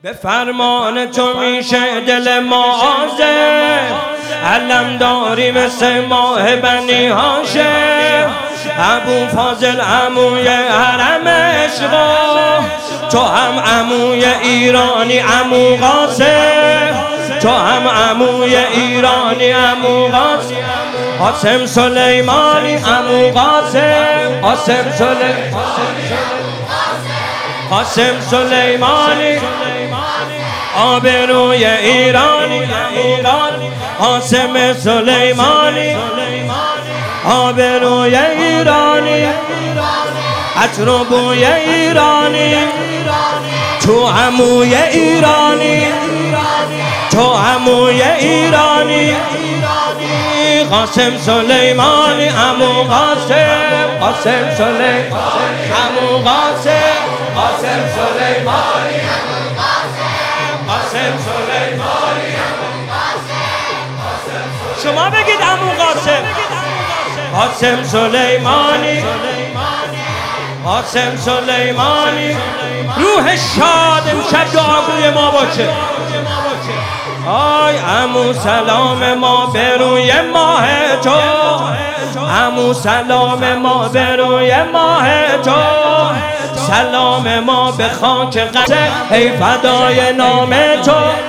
به فرمان تو میشه دل ما آزه، علم داری مثل ماه بنی هاشم، ابو فاضل عموی حرم عشقا، تو هم عموی ایرانی عمو قاسم، تو هم عموی ایرانی عمو قاسم، قاسم سلیمانی عمو قاسم، قاسم سلیمانی آبروی ایرانی، قاسم سلیمانی آبروی ایرانی، عطر و بوی ایرانی، تو عموی ایرانی، تو عموی ایرانی، قاسم سلیمانی عمو قاسم، قاسم سلیمانی عمو قاسم، قاسم سلیمانی عمو قاسم، قاسم سلیمانی عمو قاسم. شما بگید عمو قاسم، قاسم سلیمانی، قاسم سلیمانی، روح شاد امشب دعاگوی ما باشه. آی عمو سلام ما به روی ماه تو، عمو سلام ما به روی ماه تو، سلام ما به خاک قدس ای فدای نام تو،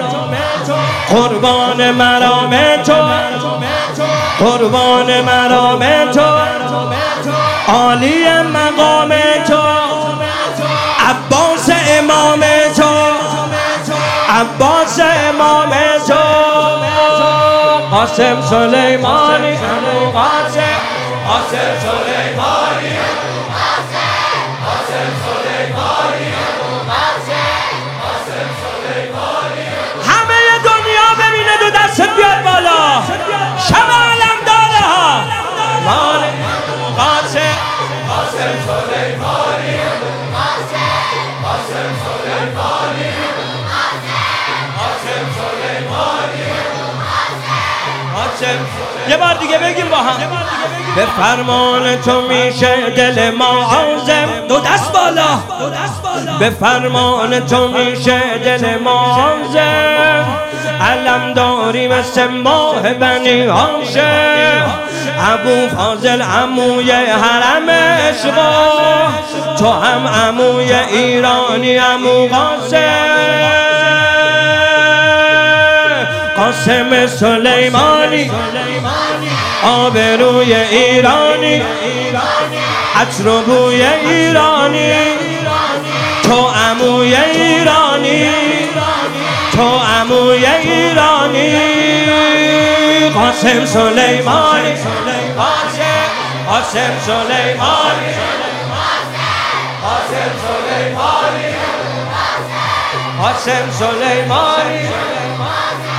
قربان مرام تو، قربان مرام تو، عالی مقام تو، عباس امام تو، عباس امام تو، قاسم سلیمانی عمو قاسم، قاسم سلیمانی عمو قاسم، قاسم سلیمانی عمو قاسم، قاسم سلیمانی. همه دنیا ببینه دو دست بیاد بالا، شب علم داره ها، مانی عمو قاسم، قاسم سلیمانی عمو قاسم، قاسم سلیمانی عمو قاسم، قاسم سلیمانی عمو قاسم. یه بار دیگه بگیم با هم، به فرمان تو میشه دل ما عازم، دو دست بالا، به فرمان تو میشه دل ما عازم، علم داری مثل ماه بنی هاشم، ابو فاضل عموی حرم عشقا، تو هم عموی ایرانی عمو قاسم، قاسم سلیمانی آبروی ایرانی، عطر و بوی ایرانی، تو عموی ایرانی، تو عموی ایرانی، قاسم سلیمانی، قاسم سلیمانی، قاسم سلیمانی، قاسم سلیمانی.